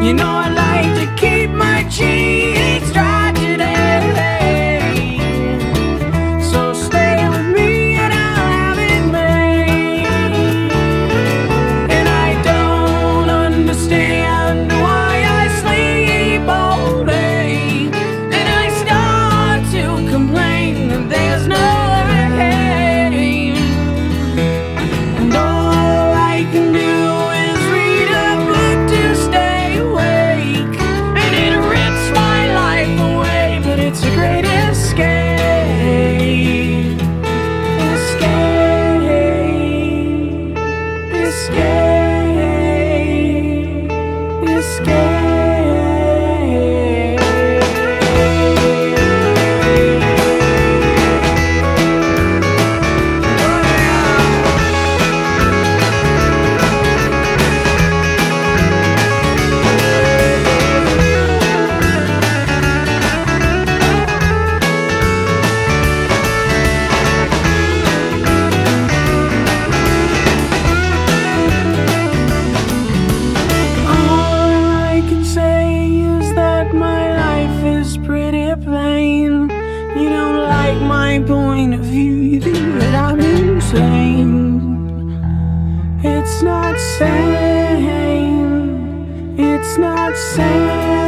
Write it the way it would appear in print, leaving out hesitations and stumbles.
You know I like to keep my cheeks dry today. So stay with me and I'll have it made. And I don't understand why I sleep all day. And I start to complain that there's no rain. And all I can do is read a book to stay awake. And it rips my life away, but it's a great escape. Escape. Escape. Plain. You don't like my point of view, you think that I'm insane. It's not sane. It's not sane.